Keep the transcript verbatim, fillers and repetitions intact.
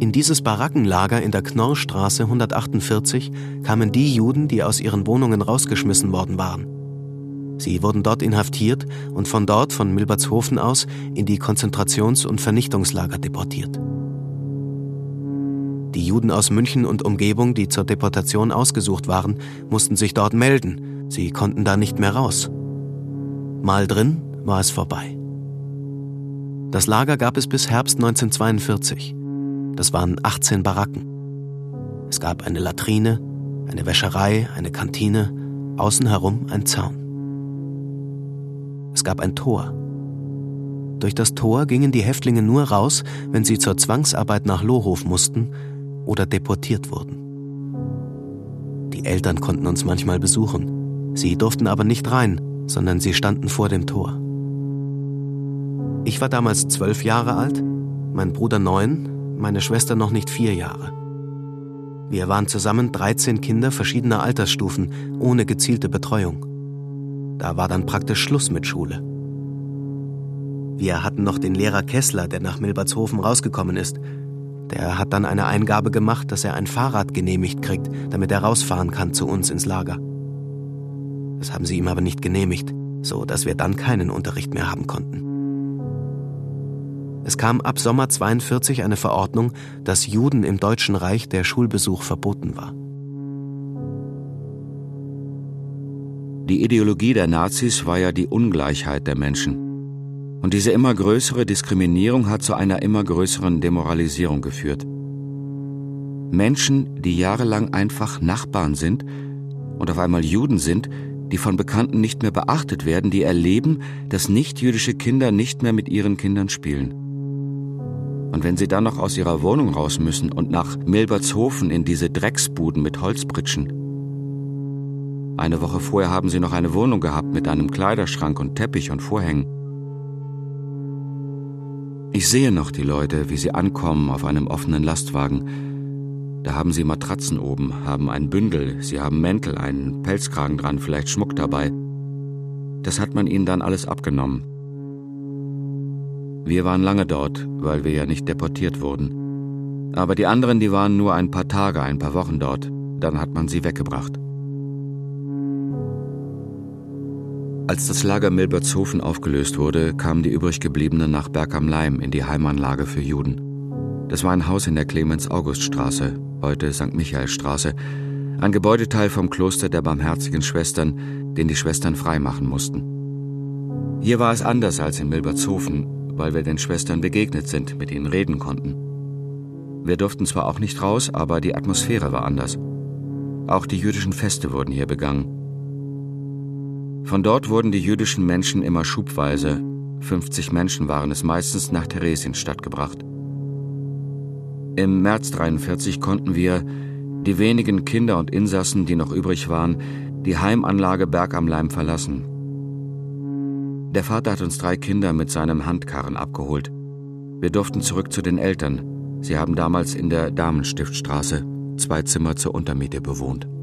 In dieses Barackenlager in der Knorrstraße hundertachtundvierzig kamen die Juden, die aus ihren Wohnungen rausgeschmissen worden waren. Sie wurden dort inhaftiert und von dort, von Milbertshofen aus, in die Konzentrations- und Vernichtungslager deportiert. Die Juden aus München und Umgebung, die zur Deportation ausgesucht waren, mussten sich dort melden. Sie konnten da nicht mehr raus. Mal drin war es vorbei. Das Lager gab es bis Herbst neunzehnhundertzweiundvierzig. Das waren achtzehn Baracken. Es gab eine Latrine, eine Wäscherei, eine Kantine, außen herum ein Zaun. Es gab ein Tor. Durch das Tor gingen die Häftlinge nur raus, wenn sie zur Zwangsarbeit nach Lohof mussten oder deportiert wurden. Die Eltern konnten uns manchmal besuchen. Sie durften aber nicht rein, sondern sie standen vor dem Tor. Ich war damals zwölf Jahre alt, mein Bruder neun, meine Schwester noch nicht vier Jahre. Wir waren zusammen dreizehn Kinder verschiedener Altersstufen, ohne gezielte Betreuung. Da war dann praktisch Schluss mit Schule. Wir hatten noch den Lehrer Kessler, der nach Milbertshofen rausgekommen ist. Der hat dann eine Eingabe gemacht, dass er ein Fahrrad genehmigt kriegt, damit er rausfahren kann zu uns ins Lager. Das haben sie ihm aber nicht genehmigt, so dass wir dann keinen Unterricht mehr haben konnten. Es kam ab Sommer zweiundvierzig eine Verordnung, dass Juden im Deutschen Reich der Schulbesuch verboten war. Die Ideologie der Nazis war ja die Ungleichheit der Menschen. Und diese immer größere Diskriminierung hat zu einer immer größeren Demoralisierung geführt. Menschen, die jahrelang einfach Nachbarn sind und auf einmal Juden sind, die von Bekannten nicht mehr beachtet werden, die erleben, dass nichtjüdische Kinder nicht mehr mit ihren Kindern spielen. Und wenn sie dann noch aus ihrer Wohnung raus müssen und nach Milbertshofen in diese Drecksbuden mit Holzpritschen. Eine Woche vorher haben sie noch eine Wohnung gehabt mit einem Kleiderschrank und Teppich und Vorhängen. Ich sehe noch die Leute, wie sie ankommen auf einem offenen Lastwagen. Da haben sie Matratzen oben, haben ein Bündel, sie haben Mäntel, einen Pelzkragen dran, vielleicht Schmuck dabei. Das hat man ihnen dann alles abgenommen. Wir waren lange dort, weil wir ja nicht deportiert wurden. Aber die anderen, die waren nur ein paar Tage, ein paar Wochen dort. Dann hat man sie weggebracht. Als das Lager Milbertshofen aufgelöst wurde, kamen die übriggebliebenen nach Berg am Laim in die Heimanlage für Juden. Das war ein Haus in der Clemens-August-Straße, heute Sankt Michael-Straße, ein Gebäudeteil vom Kloster der Barmherzigen Schwestern, den die Schwestern freimachen mussten. Hier war es anders als in Milbertshofen, weil wir den Schwestern begegnet sind, mit ihnen reden konnten. Wir durften zwar auch nicht raus, aber die Atmosphäre war anders. Auch die jüdischen Feste wurden hier begangen. Von dort wurden die jüdischen Menschen immer schubweise, fünfzig Menschen waren es meistens, nach Theresienstadt gebracht. Im März dreiundvierzig konnten wir, die wenigen Kinder und Insassen, die noch übrig waren, die Heimanlage Berg am Laim verlassen. Der Vater hat uns drei Kinder mit seinem Handkarren abgeholt. Wir durften zurück zu den Eltern. Sie haben damals in der Damenstiftstraße zwei Zimmer zur Untermiete bewohnt.